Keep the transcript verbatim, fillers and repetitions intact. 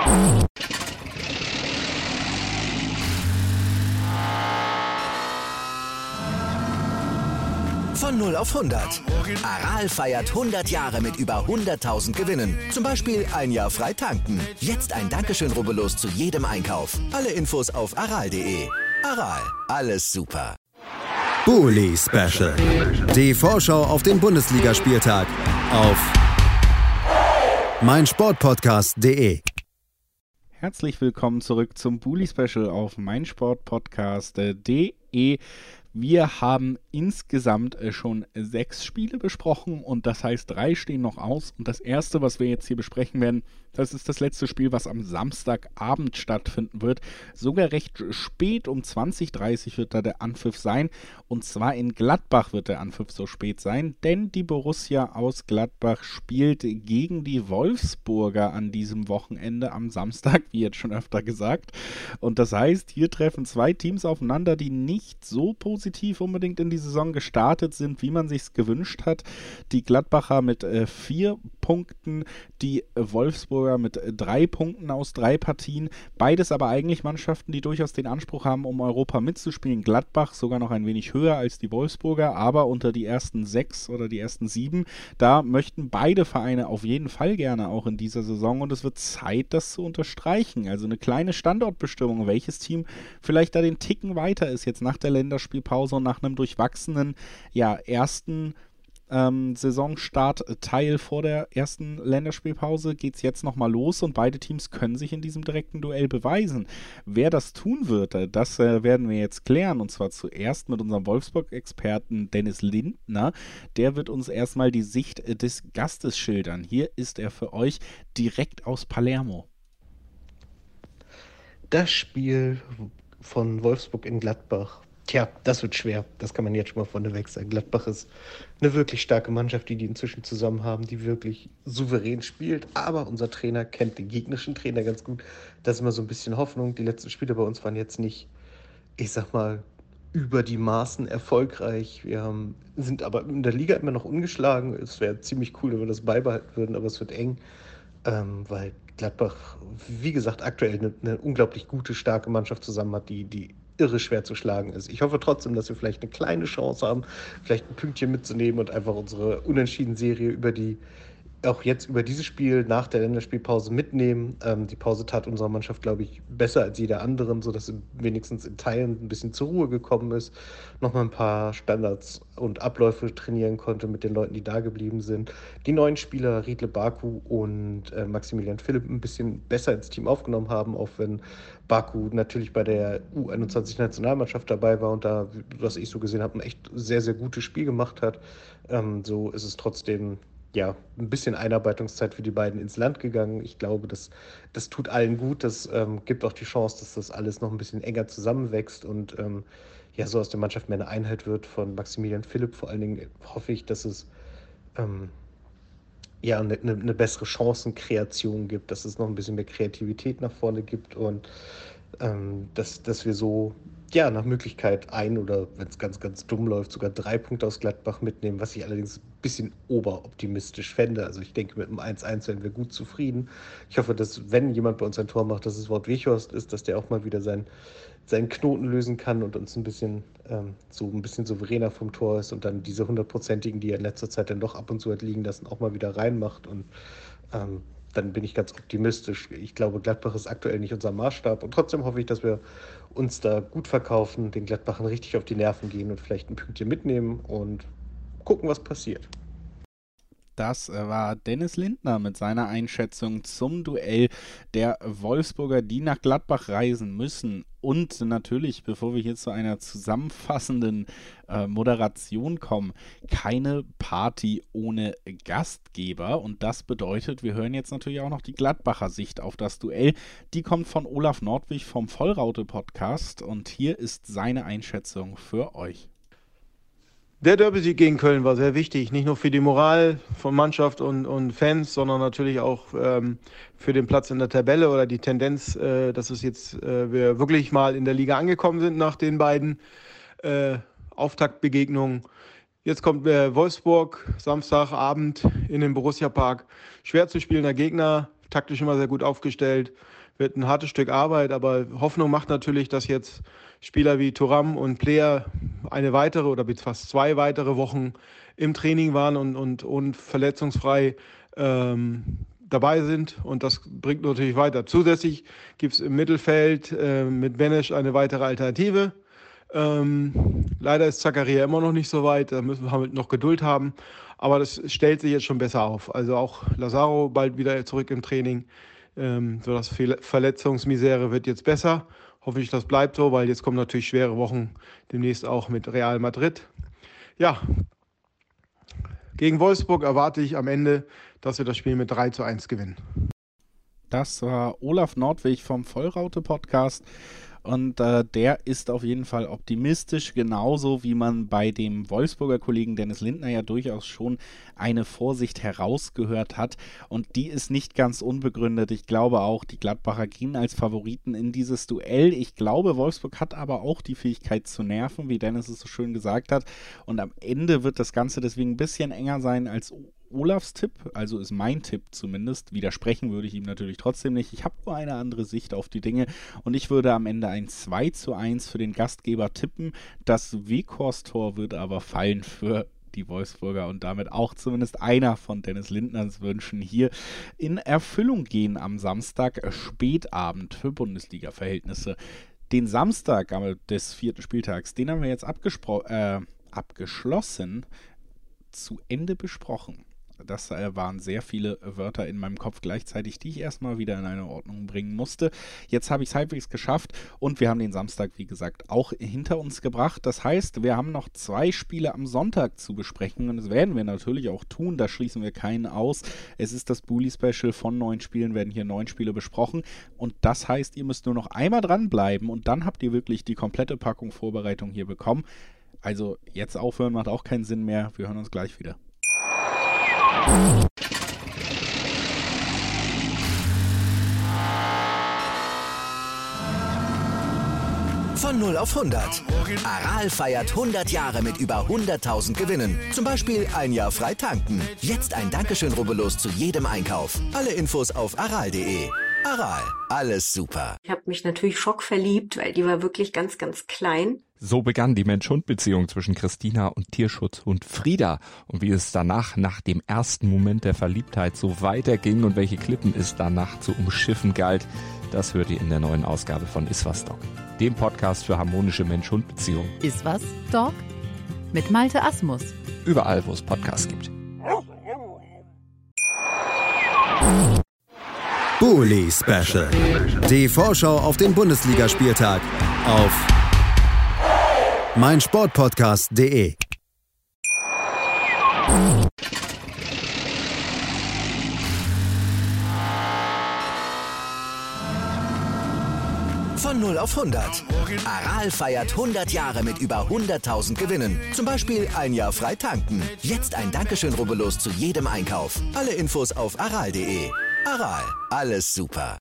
Von null auf hundert. Aral feiert hundert Jahre mit über hunderttausend Gewinnen. Zum Beispiel ein Jahr frei tanken. Jetzt ein Dankeschön, rubbellos zu jedem Einkauf. Alle Infos auf aral punkt de. Aral, alles super. Bully Special. Die Vorschau auf den Bundesligaspieltag auf meinsportpodcast punkt de. Herzlich willkommen zurück zum Bully Special auf meinsportpodcast punkt de. Wir haben insgesamt schon sechs Spiele besprochen und das heißt, drei stehen noch aus. Und das erste, was wir jetzt hier besprechen werden, das ist das letzte Spiel, was am Samstagabend stattfinden wird. Sogar recht spät, um zwanzig Uhr dreißig wird da der Anpfiff sein. Und zwar in Gladbach wird der Anpfiff so spät sein, denn die Borussia aus Gladbach spielt gegen die Wolfsburger an diesem Wochenende am Samstag, wie jetzt schon öfter gesagt. Und das heißt, hier treffen zwei Teams aufeinander, die nicht so positiv unbedingt in die Saison gestartet sind, wie man sich's gewünscht hat. Die Gladbacher mit äh, vier Punkten, die Wolfsburger mit äh, drei Punkten aus drei Partien. Beides aber eigentlich Mannschaften, die durchaus den Anspruch haben, um Europa mitzuspielen. Gladbach sogar noch ein wenig höher als die Wolfsburger, aber unter die ersten sechs oder die ersten sieben. Da möchten beide Vereine auf jeden Fall gerne auch in dieser Saison und es wird Zeit, das zu unterstreichen. Also eine kleine Standortbestimmung, welches Team vielleicht da den Ticken weiter ist jetzt nach der Länderspielpause und nach einem durchwachsenen, ja, ersten ähm, Saisonstart-Teil vor der ersten Länderspielpause geht es jetzt nochmal los und beide Teams können sich in diesem direkten Duell beweisen. Wer das tun wird, das äh, werden wir jetzt klären und zwar zuerst mit unserem Wolfsburg-Experten Dennis Lindner. Der wird uns erstmal die Sicht äh, des Gastes schildern. Hier ist er für euch direkt aus Palermo. Das Spiel von Wolfsburg in Gladbach. Tja, das wird schwer. Das kann man jetzt schon mal vorneweg sagen. Gladbach ist eine wirklich starke Mannschaft, die die inzwischen zusammen haben, die wirklich souverän spielt. Aber unser Trainer kennt den gegnerischen Trainer ganz gut. Das ist immer so ein bisschen Hoffnung. Die letzten Spiele bei uns waren jetzt nicht, ich sag mal, über die Maßen erfolgreich. Wir haben, sind aber in der Liga immer noch ungeschlagen. Es wäre ziemlich cool, wenn wir das beibehalten würden, aber es wird eng, ähm, weil Gladbach, wie gesagt, aktuell eine, eine unglaublich gute, starke Mannschaft zusammen hat, die, die irre schwer zu schlagen ist. Ich hoffe trotzdem, dass wir vielleicht eine kleine Chance haben, vielleicht ein Pünktchen mitzunehmen und einfach unsere Unentschieden-Serie über die, auch jetzt über dieses Spiel nach der Länderspielpause mitnehmen. Ähm, die Pause tat unserer Mannschaft, glaube ich, besser als jeder anderen, sodass sie wenigstens in Teilen ein bisschen zur Ruhe gekommen ist, nochmal ein paar Standards und Abläufe trainieren konnte mit den Leuten, die da geblieben sind. Die neuen Spieler, Riedle Baku und äh, Maximilian Philipp, ein bisschen besser ins Team aufgenommen haben, auch wenn Baku natürlich bei der U einundzwanzig-Nationalmannschaft dabei war und da, was ich so gesehen habe, ein echt sehr, sehr gutes Spiel gemacht hat. Ähm, so ist es trotzdem ja, ein bisschen Einarbeitungszeit für die beiden ins Land gegangen. Ich glaube, das, das tut allen gut. Das ähm, gibt auch die Chance, dass das alles noch ein bisschen enger zusammenwächst und ähm, ja, so aus der Mannschaft mehr eine Einheit wird von Maximilian Philipp. Vor allen Dingen hoffe ich, dass es ähm, ja, eine, eine bessere Chancenkreation gibt, dass es noch ein bisschen mehr Kreativität nach vorne gibt und ähm, dass, dass wir so ja, nach Möglichkeit ein oder, wenn es ganz, ganz dumm läuft, sogar drei Punkte aus Gladbach mitnehmen, was ich allerdings ein bisschen oberoptimistisch fände. Also ich denke, mit einem eins eins wären wir gut zufrieden. Ich hoffe, dass, wenn jemand bei uns ein Tor macht, dass es Wout Weghorst ist, dass der auch mal wieder sein, seinen Knoten lösen kann und uns ein bisschen ähm, so ein bisschen souveräner vom Tor ist und dann diese hundertprozentigen, die er in letzter Zeit dann doch ab und zu hat liegen lassen, auch mal wieder reinmacht und ähm, dann bin ich ganz optimistisch. Ich glaube, Gladbach ist aktuell nicht unser Maßstab und trotzdem hoffe ich, dass wir uns da gut verkaufen, den Gladbachern richtig auf die Nerven gehen und vielleicht ein Pünktchen mitnehmen und gucken, was passiert. Das war Dennis Lindner mit seiner Einschätzung zum Duell der Wolfsburger, die nach Gladbach reisen müssen. Und natürlich, bevor wir hier zu einer zusammenfassenden äh, Moderation kommen, keine Party ohne Gastgeber. Und das bedeutet, wir hören jetzt natürlich auch noch die Gladbacher Sicht auf das Duell. Die kommt von Olaf Nordwig vom Vollraute-Podcast. Und hier ist seine Einschätzung für euch. Der Derby-Sieg gegen Köln war sehr wichtig, nicht nur für die Moral von Mannschaft und, und Fans, sondern natürlich auch ähm, für den Platz in der Tabelle oder die Tendenz, äh, dass es jetzt äh, wir wirklich mal in der Liga angekommen sind nach den beiden äh, Auftaktbegegnungen. Jetzt kommt äh, Wolfsburg, Samstagabend in den Borussia Park. Schwer zu spielender Gegner, taktisch immer sehr gut aufgestellt. Wird ein hartes Stück Arbeit, aber Hoffnung macht natürlich, dass jetzt Spieler wie Thuram und Player eine weitere oder fast zwei weitere Wochen im Training waren und, und, und verletzungsfrei ähm, dabei sind. Und das bringt natürlich weiter. Zusätzlich gibt es im Mittelfeld äh, mit Benesch eine weitere Alternative. Ähm, leider ist Zakaria immer noch nicht so weit, da müssen wir halt noch Geduld haben. Aber das stellt sich jetzt schon besser auf. Also auch Lazaro bald wieder zurück im Training. Ähm, so das Verletzungsmisere wird jetzt besser. Hoffe ich, das bleibt so, weil jetzt kommen natürlich schwere Wochen demnächst auch mit Real Madrid. Ja, gegen Wolfsburg erwarte ich am Ende, dass wir das Spiel mit drei zu eins gewinnen. Das war Olaf Nordwig vom Vollraute-Podcast. Und äh, der ist auf jeden Fall optimistisch, genauso wie man bei dem Wolfsburger Kollegen Dennis Lindner ja durchaus schon eine Vorsicht herausgehört hat. Und die ist nicht ganz unbegründet. Ich glaube auch, die Gladbacher gehen als Favoriten in dieses Duell. Ich glaube, Wolfsburg hat aber auch die Fähigkeit zu nerven, wie Dennis es so schön gesagt hat. Und am Ende wird das Ganze deswegen ein bisschen enger sein als Olafs Tipp, also ist mein Tipp zumindest. Widersprechen würde ich ihm natürlich trotzdem nicht. Ich habe nur eine andere Sicht auf die Dinge und ich würde am Ende ein zwei zu eins für den Gastgeber tippen. Das Weghorst-Tor wird aber fallen für die Wolfsburger und damit auch zumindest einer von Dennis Lindners Wünschen hier in Erfüllung gehen am Samstag Spätabend für Bundesliga-Verhältnisse. Den Samstag des vierten Spieltags, den haben wir jetzt abgespro- äh, abgeschlossen, zu Ende besprochen. Das äh, waren sehr viele Wörter in meinem Kopf gleichzeitig, die ich erstmal wieder in eine Ordnung bringen musste. Jetzt habe ich es halbwegs geschafft und wir haben den Samstag, wie gesagt, auch hinter uns gebracht. Das heißt, wir haben noch zwei Spiele am Sonntag zu besprechen und das werden wir natürlich auch tun. Da schließen wir keinen aus. Es ist das Bully-Special von neun Spielen, werden hier neun Spiele besprochen und das heißt, ihr müsst nur noch einmal dranbleiben und dann habt ihr wirklich die komplette Packung Vorbereitung hier bekommen. Also jetzt aufhören macht auch keinen Sinn mehr. Wir hören uns gleich wieder. Von null auf hundert. Aral feiert hundert Jahre mit über hunderttausend Gewinnen. Zum Beispiel ein Jahr frei tanken. Jetzt ein Dankeschön, rubbellos zu jedem Einkauf. Alle Infos auf aral punkt de. Aral, alles super. Ich habe mich natürlich schockverliebt, weil die war wirklich ganz, ganz klein. So begann die Mensch-Hund-Beziehung zwischen Christina und Tierschutzhund Frieda. Und wie es danach, nach dem ersten Moment der Verliebtheit, so weiterging und welche Klippen es danach zu umschiffen galt, das hört ihr in der neuen Ausgabe von Iswas Dog, dem Podcast für harmonische Mensch-Hund-Beziehungen. Iswas Dog mit Malte Asmus. Überall, wo es Podcasts gibt. Bully Special. Die Vorschau auf den Bundesligaspieltag auf meinsportpodcast punkt de. Von null auf hundert. Aral feiert hundert Jahre mit über hunderttausend Gewinnen. Zum Beispiel ein Jahr frei tanken. Jetzt ein Dankeschön, rubbellos zu jedem Einkauf. Alle Infos auf aral punkt de. Aral, alles super.